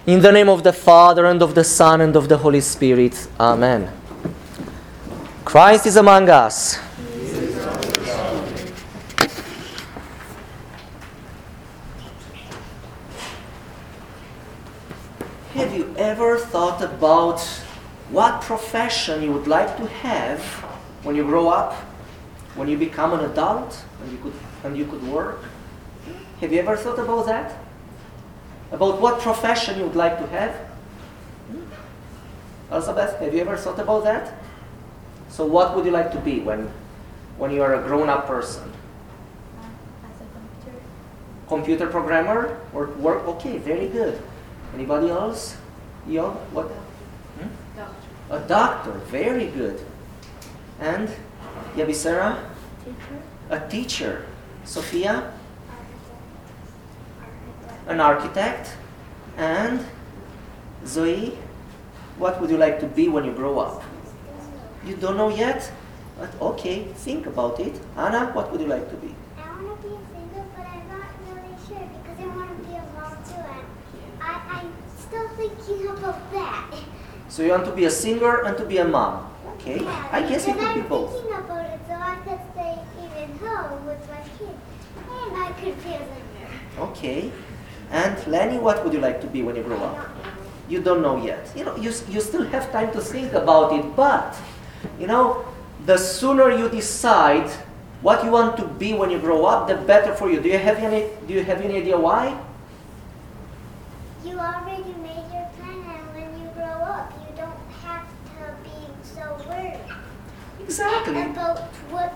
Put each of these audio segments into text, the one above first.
In the name of the Father, and of the Son, and of the Holy Spirit. Amen. Christ is among us. Have you ever thought about what profession you would like to have when you grow up, when you become an adult, and you could work? Have you ever thought about that? About what profession you would like to have? Elizabeth, have you ever thought about that? So what would you like to be when you are a grown-up person? As a computer. Computer programmer or work? Okay, very good. Anybody else? Yo, what? Doctor. A doctor, very good. And Yabisera? Teacher. A teacher. Sophia? Architect. An architect. And Zoe? What would you like to be when you grow up? You don't know yet? But okay, think about it. Anna, what would you like to be? I want to be a singer, but I'm not really sure because I want to be a mom too, and I'm still thinking about that. So you want to be a singer and to be a mom. Okay, Yeah, I guess you could be I'm both. thinking about it, so I could stay even home with my kids, and I could be a singer. Okay. And Lenny, what would you like to be when you grow I up? don't know. You don't know yet. You know, you still have time to think about it, but, you know, the sooner you decide what you want to be when you grow up, the better for you. Do you have any idea why? You already made your plan, and when you grow up, you don't have to be so worried Exactly. about what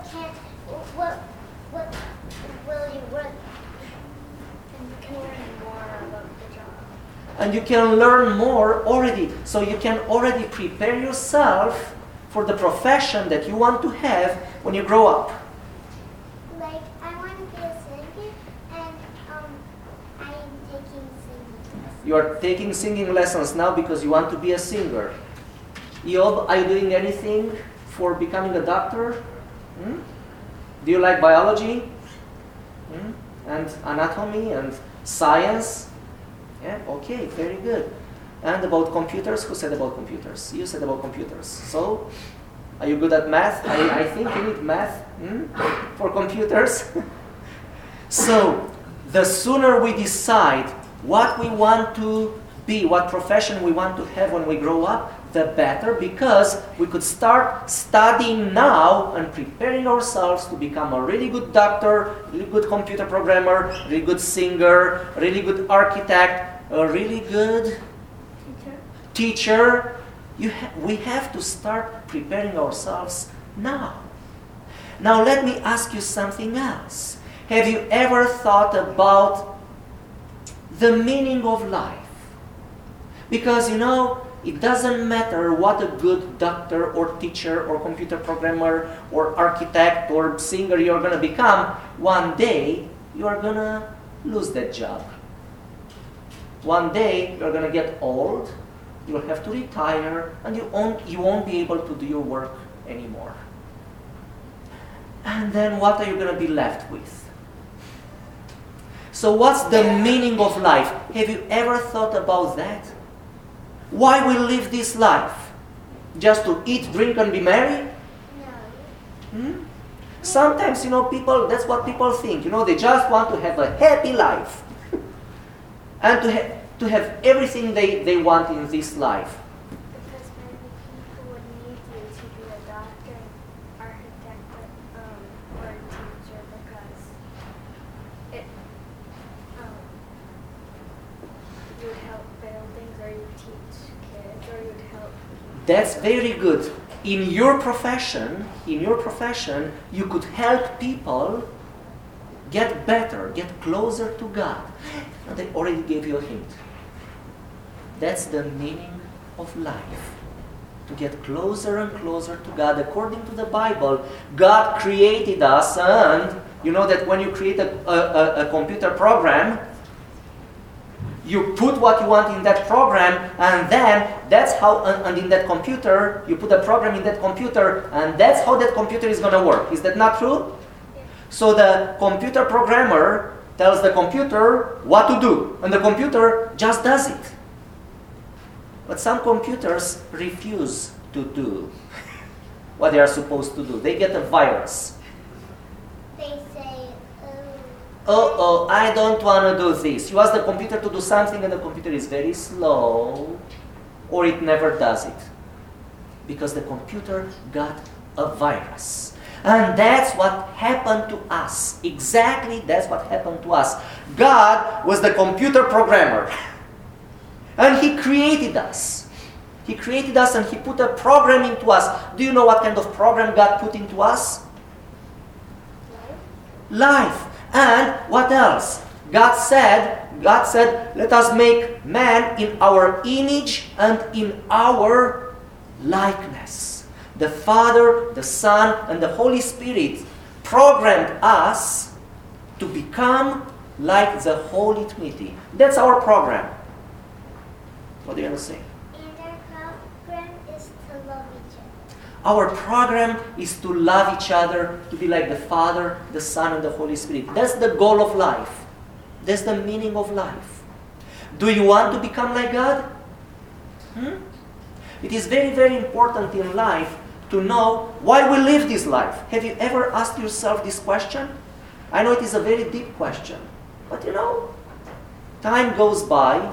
will you run. And you can learn more about the job. And you can learn more already. So you can already prepare yourself for the profession that you want to have when you grow up. Like, I want to be a singer, and I am taking singing lessons. You are taking singing lessons now because you want to be a singer. Eob, are you doing anything for becoming a doctor? Hmm? Do you like biology? Hmm? And anatomy and science? Yeah, okay, very good. And about computers, who said about computers? You said about computers. So, are you good at math? I think you need math for computers. So, the sooner we decide what we want to be, what profession we want to have when we grow up, the better, because we could start studying now and preparing ourselves to become a really good doctor, really good computer programmer, really good singer, really good architect, a really good teacher. We have to start preparing ourselves now. Now let me ask you something else. Have you ever thought about the meaning of life? Because, you know, it doesn't matter what a good doctor or teacher or computer programmer or architect or singer you're going to become. One day, you're going to lose that job. One day, you're going to get old, you'll have to retire, and you won't be able to do your work anymore. And then what are you going to be left with? So what's the meaning of life? Have you ever thought about that? Why we live this life? Just to eat, drink, and be merry? No. Sometimes, you know, that's what people think. You know, they just want to have a happy life. And to have everything they want in this life. Because many people would need you to be a doctor, architect, or a teacher because you would help buildings, or you teach kids, or you'd help. That's very good. In your profession, you could help people get better, get closer to God. And I already gave you a hint. That's the meaning of life. To get closer and closer to God. According to the Bible, God created us, and you know that when you create a computer program, you put what you want in that program, and then that's how, and in that computer, you put a program in that computer, and that's how that computer is going to work. Is that not true? So the computer programmer tells the computer what to do, and the computer just does it. But some computers refuse to do what they are supposed to do. They get a virus. They say, oh. Oh, I don't want to do this. You ask the computer to do something and the computer is very slow, or it never does it. Because the computer got a virus. And that's what happened to us. Exactly that's what happened to us. God was the computer programmer. And He created us. He created us and He put a program into us. Do you know what kind of program God put into us? Life. And what else? God said, let us make man in our image and in our likeness. The Father, the Son, and the Holy Spirit programmed us to become like the Holy Trinity. That's our program. What do you want to say? And our program is to love each other. Our program is to love each other, to be like the Father, the Son, and the Holy Spirit. That's the goal of life. That's the meaning of life. Do you want to become like God? It is very, very important in life to know why we live this life. Have you ever asked yourself this question? I know it is a very deep question. But time goes by.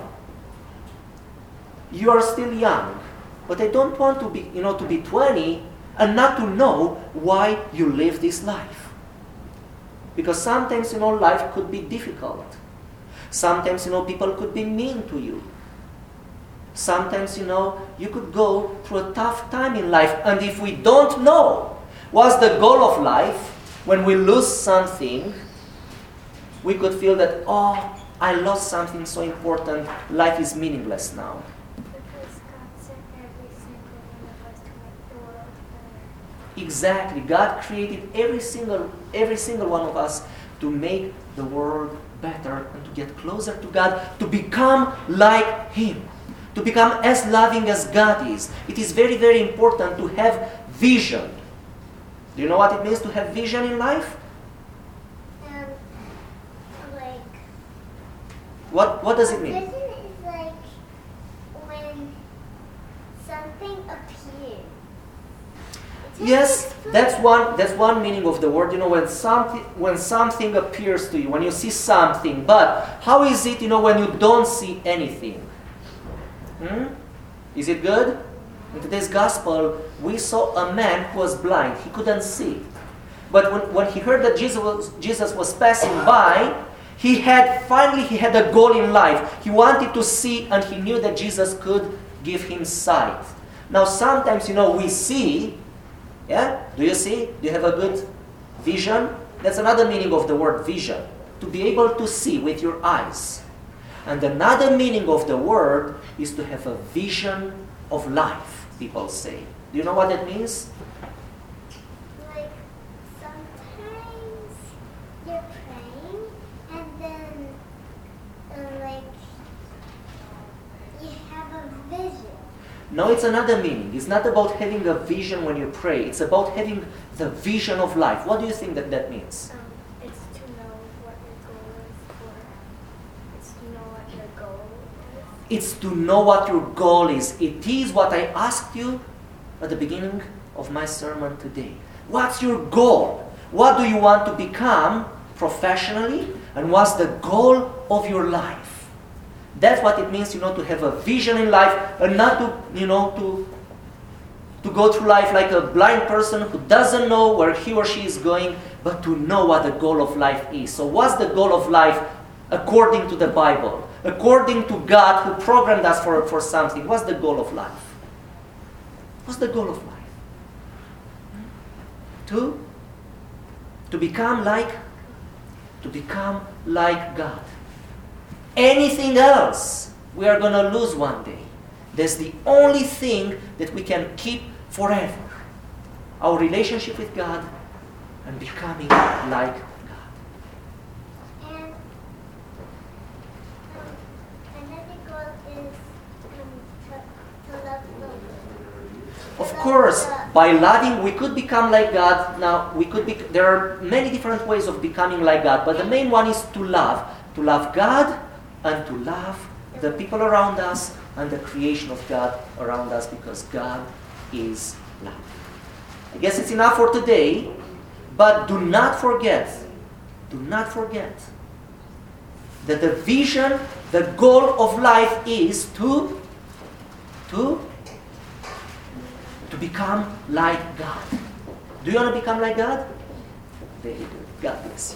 You are still young. But I don't want to be, to be 20 and not to know why you live this life. Because sometimes, life could be difficult. Sometimes, people could be mean to you. Sometimes, you could go through a tough time in life. And if we don't know what's the goal of life, when we lose something, we could feel that, I lost something so important, life is meaningless now. Because God sent every single one of us to make the world better. Exactly. God created every single one of us to make the world better and to get closer to God, to become like Him, to become as loving as God is. It is very, very important to have vision. Do you know what it means to have vision in life? What does it mean? Vision is like when something appears. Yes, that's one meaning of the word. When something appears to you, when you see something. But how is it, when you don't see anything? Is it good? In today's gospel, we saw a man who was blind. He couldn't see. But when he heard that Jesus was passing by, he had a goal in life. He wanted to see, and he knew that Jesus could give him sight. Now sometimes, we see. Yeah? Do you see? Do you have a good vision? That's another meaning of the word vision. To be able to see with your eyes. And another meaning of the word is to have a vision of life, people say. Do you know what that means? Like, sometimes you're praying and then, you have a vision. No, it's another meaning. It's not about having a vision when you pray. It's about having the vision of life. What do you think that means? It's to know what your goal is for. It's to know what your goal is. It's to know what your goal is. It is what I asked you at the beginning of my sermon today. What's your goal? What do you want to become professionally? And what's the goal of your life? That's what it means, to have a vision in life and not to go through life like a blind person who doesn't know where he or she is going, but to know what the goal of life is. So what's the goal of life according to the Bible? According to God who programmed us for something. What's the goal of life? What's the goal of life? To become like God. Anything else we are going to lose one day. That's the only thing that we can keep forever. Our relationship with God and becoming like God. And another goal is to love the Of course, by loving, we could become like God. Now, there are many different ways of becoming like God, but the main one is to love. To love God and to love the people around us and the creation of God around us, because God is love. I guess it's enough for today, but do not forget that the vision, the goal of life is to become like God. Do you want to become like God? Very good. God bless you.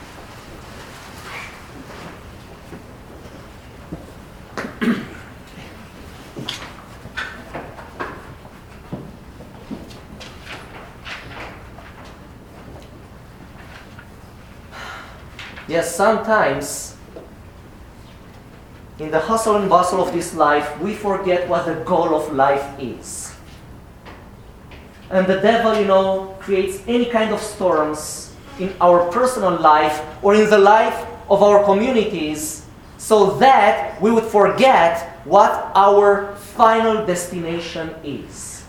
Yes, sometimes in the hustle and bustle of this life, we forget what the goal of life is. And the devil, creates any kind of storms in our personal life or in the life of our communities, so that we would forget what our final destination is.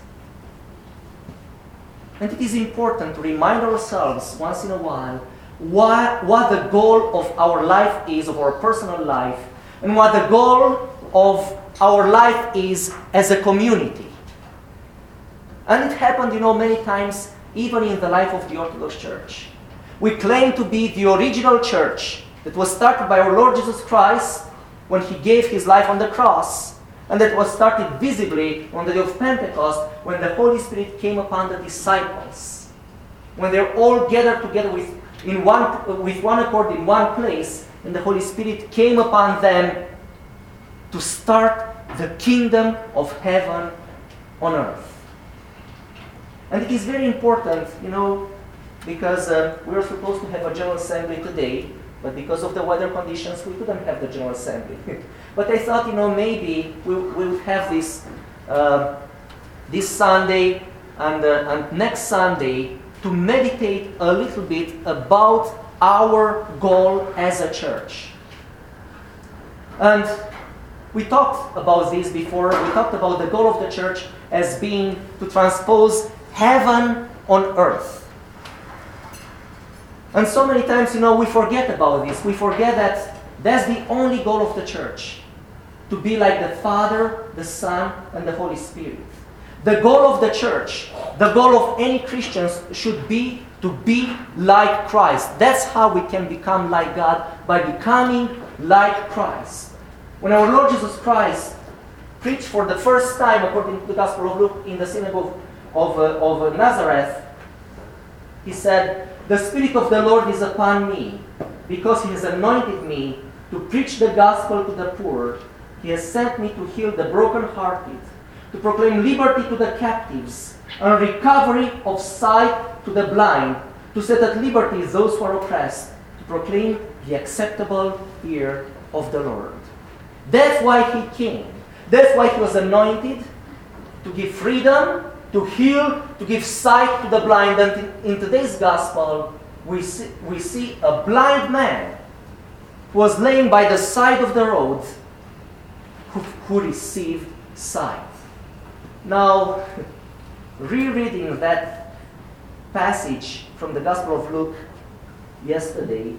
And it is important to remind ourselves once in a while what the goal of our life is, of our personal life, and what the goal of our life is as a community. And it happened, many times, even in the life of the Orthodox Church. We claim to be the original church that was started by our Lord Jesus Christ when He gave His life on the cross, and that was started visibly on the day of Pentecost when the Holy Spirit came upon the disciples. When they're all gathered together with one accord in one place, and the Holy Spirit came upon them to start the kingdom of heaven on earth. And it is very important, because we were supposed to have a General Assembly today, but because of the weather conditions, we couldn't have the General Assembly. But I thought, maybe we would have this Sunday and next Sunday to meditate a little bit about our goal as a church. And we talked about this before. We talked about the goal of the church as being to transpose heaven on earth. And so many times, we forget about this. We forget that that's the only goal of the church, to be like the Father, the Son, and the Holy Spirit. The goal of the church, the goal of any Christians should be to be like Christ. That's how we can become like God, by becoming like Christ. When our Lord Jesus Christ preached for the first time, according to the Gospel of Luke, in the synagogue of Nazareth, He said, "The Spirit of the Lord is upon me, because He has anointed me to preach the gospel to the poor. He has sent me to heal the brokenhearted, to proclaim liberty to the captives, and recovery of sight to the blind, to set at liberty those who are oppressed, to proclaim the acceptable year of the Lord." That's why He came. That's why He was anointed, to give freedom, to heal, to give sight to the blind. And in today's gospel, we see a blind man who was laying by the side of the road who received sight. Now, rereading that passage from the Gospel of Luke yesterday,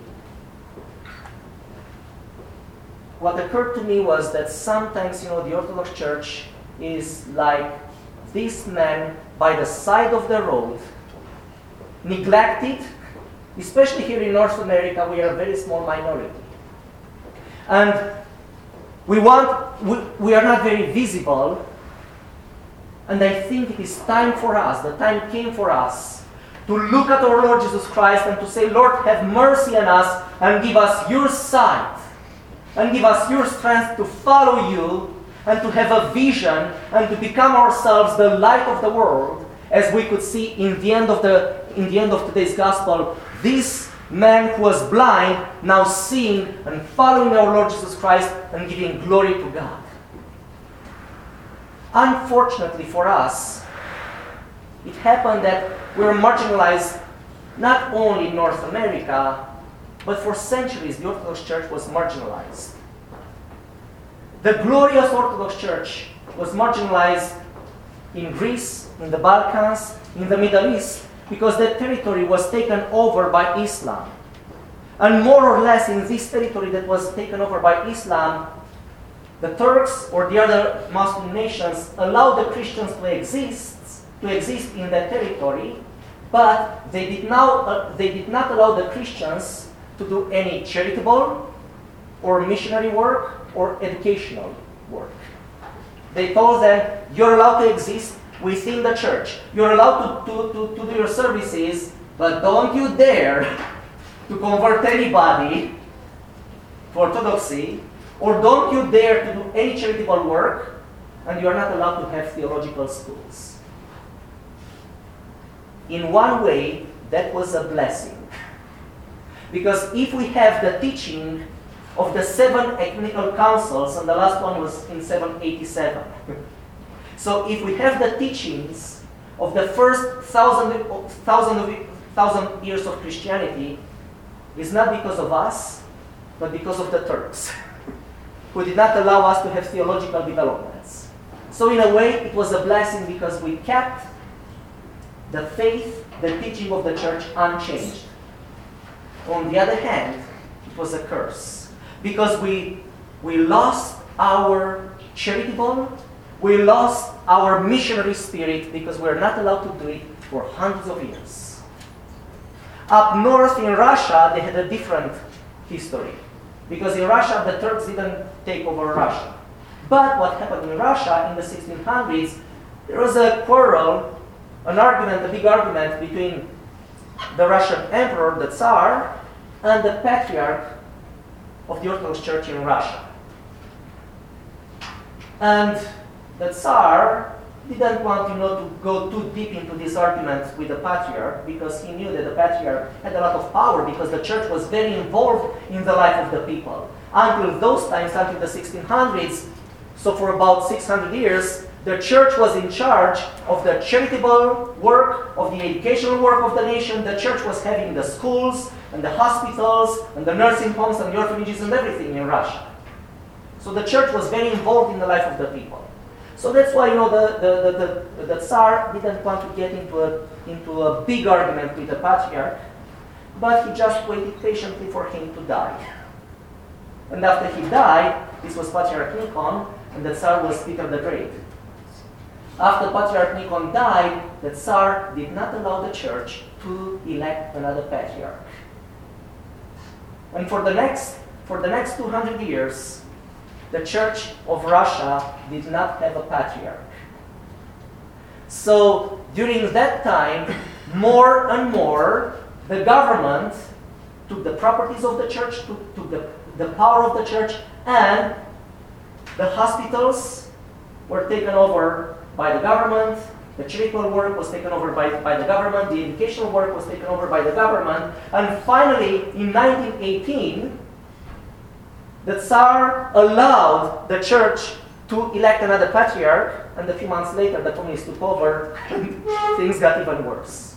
what occurred to me was that sometimes, the Orthodox Church is like this man by the side of the road, neglected. Especially here in North America, we are a very small minority. And we are not very visible. And I think it is time for us, the time came for us, to look at our Lord Jesus Christ and to say, "Lord, have mercy on us and give us your sight, and give us your strength to follow you, and to have a vision, and to become ourselves the light of the world," as we could see in the end of today's gospel. This man who was blind, now seeing and following our Lord Jesus Christ and giving glory to God. Unfortunately for us, it happened that we were marginalized not only in North America, but for centuries the Orthodox Church was marginalized. The glorious Orthodox Church was marginalized in Greece, in the Balkans, in the Middle East, because that territory was taken over by Islam. And more or less in this territory that was taken over by Islam, the Turks or the other Muslim nations allowed the Christians to exist in that territory, but they did not allow the Christians to do any charitable or missionary work or educational work. They told them, you're allowed to exist within the church. You're allowed to do your services, but don't you dare to convert anybody to Orthodoxy, or don't you dare to do any charitable work, and you are not allowed to have theological schools. In one way, that was a blessing. Because if we have the teaching of the 7 ecumenical councils, and the last one was in 787. So if we have the teachings of the first thousand years of Christianity, it's not because of us, but because of the Turks, who did not allow us to have theological developments. So in a way, it was a blessing because we kept the faith, the teaching of the church unchanged. On the other hand, it was a curse because we lost our charitable, we lost our missionary spirit because we're not allowed to do it for hundreds of years. Up north in Russia, they had a different history because in Russia, the Turks didn't take over Russia. But what happened in Russia in the 1600s, there was a quarrel, an argument, a big argument between the Russian emperor, the Tsar, and the patriarch of the Orthodox Church in Russia. And the Tsar didn't want to go too deep into this argument with the patriarch because he knew that the patriarch had a lot of power because the church was very involved in the life of the people. Until those times, until the 1600s, so for about 600 years, the church was in charge of the charitable work, of the educational work of the nation. The church was having the schools and the hospitals and the nursing homes and the orphanages and everything in Russia. So the church was very involved in the life of the people. So that's why the Tsar didn't want to get into a big argument with the patriarch, but he just waited patiently for him to die. And after he died, this was Patriarch Nikon, and the Tsar was Peter the Great. After Patriarch Nikon died, the Tsar did not allow the church to elect another patriarch. And for the next 200 years, the Church of Russia did not have a patriarch. So during that time, more and more, the government took the properties of the church, took the power of the church, and the hospitals were taken over by the government, the charitable work was taken over by the government, the educational work was taken over by the government, and finally, in 1918, the Tsar allowed the church to elect another patriarch, and a few months later, the communists took over, and things got even worse.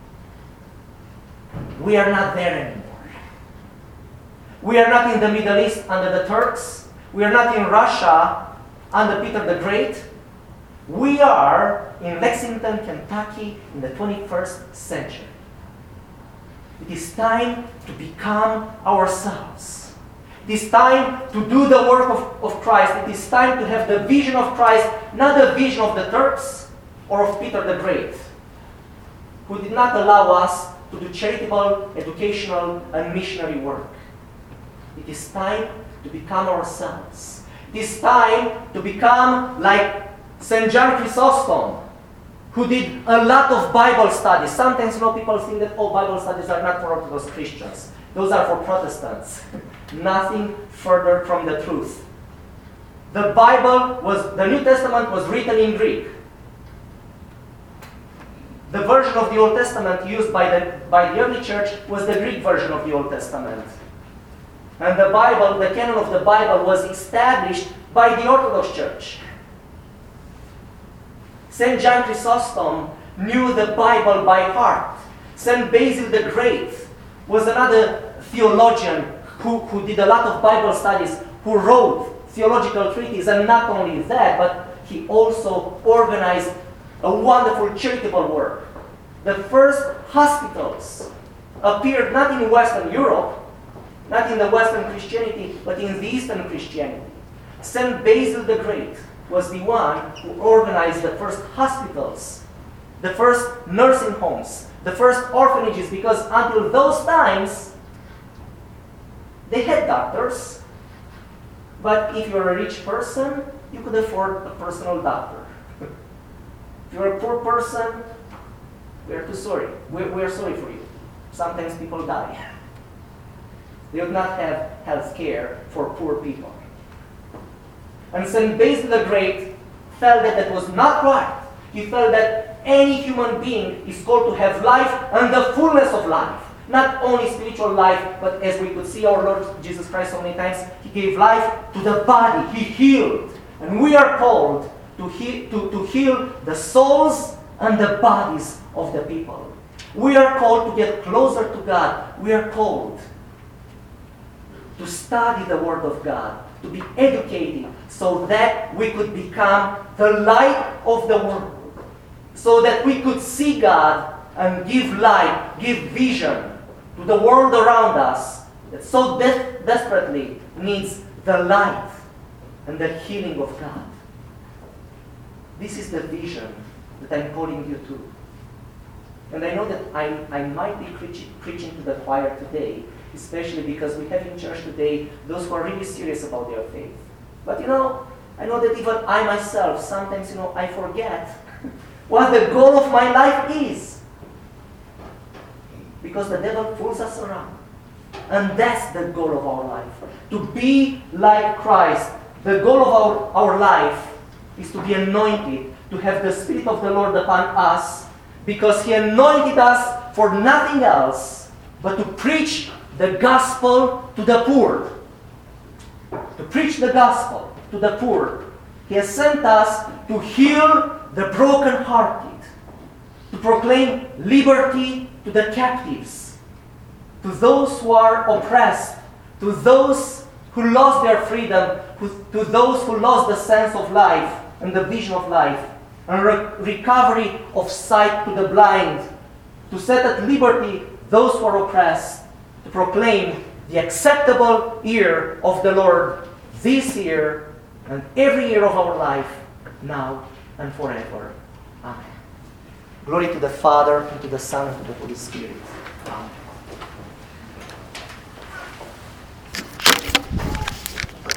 We are not there anymore. We are not in the Middle East under the Turks. We are not in Russia under Peter the Great. We are in Lexington, Kentucky in the 21st century. It is time to become ourselves. It is time to do the work of Christ. It is time to have the vision of Christ, not the vision of the Turks or of Peter the Great, who did not allow us to do charitable, educational, and missionary work. It is time to become ourselves. It is time to become like St. John Chrysostom, who did a lot of Bible studies. Sometimes people think that Bible studies are not for Orthodox Christians. Those are for Protestants. Nothing further from the truth. The New Testament was written in Greek. The version of the Old Testament used by the early church was the Greek version of the Old Testament. And the Bible, the canon of the Bible, was established by the Orthodox Church. St. John Chrysostom knew the Bible by heart. St. Basil the Great was another theologian who did a lot of Bible studies, who wrote theological treatises, and not only that, but he also organized a wonderful charitable work. The first hospitals appeared not in Western Europe, not in the Western Christianity, but in the Eastern Christianity. St. Basil the Great was the one who organized the first hospitals, the first nursing homes, the first orphanages, because until those times, they had doctors. But if you're a rich person, you could afford a personal doctor. If you're a poor person, we're too sorry. We're sorry for you. Sometimes people die. They would not have health care for poor people. And St. Basil the Great felt that that was not right. He felt that any human being is called to have life and the fullness of life. Not only spiritual life, but as we could see our Lord Jesus Christ so many times, He gave life to the body. He healed. And we are called to heal the souls and the bodies of the people. We are called to get closer to God. We are called to study the Word of God, to be educated, so that we could become the light of the world, so that we could see God and give light, give vision to the world around us that so desperately needs the light and the healing of God. This is the vision that I'm calling you to. And I know that I might be preaching to the choir today, especially because we have in church today those who are really serious about their faith. But I know that even I myself, sometimes, I forget what the goal of my life is. Because the devil fools us around. And that's the goal of our life. To be like Christ. The goal of our life is to be anointed, to have the Spirit of the Lord upon us, because He anointed us for nothing else but to preach the gospel to the poor. To preach the gospel to the poor. He has sent us to heal the brokenhearted, to proclaim liberty to the captives, to those who are oppressed, to those who lost their freedom, to those who lost the sense of life and the vision of life, and recovery of sight to the blind, to set at liberty those who are oppressed, to proclaim the acceptable year of the Lord this year and every year of our life, now and forever. Amen. Glory to the Father, and to the Son, and to the Holy Spirit. Amen.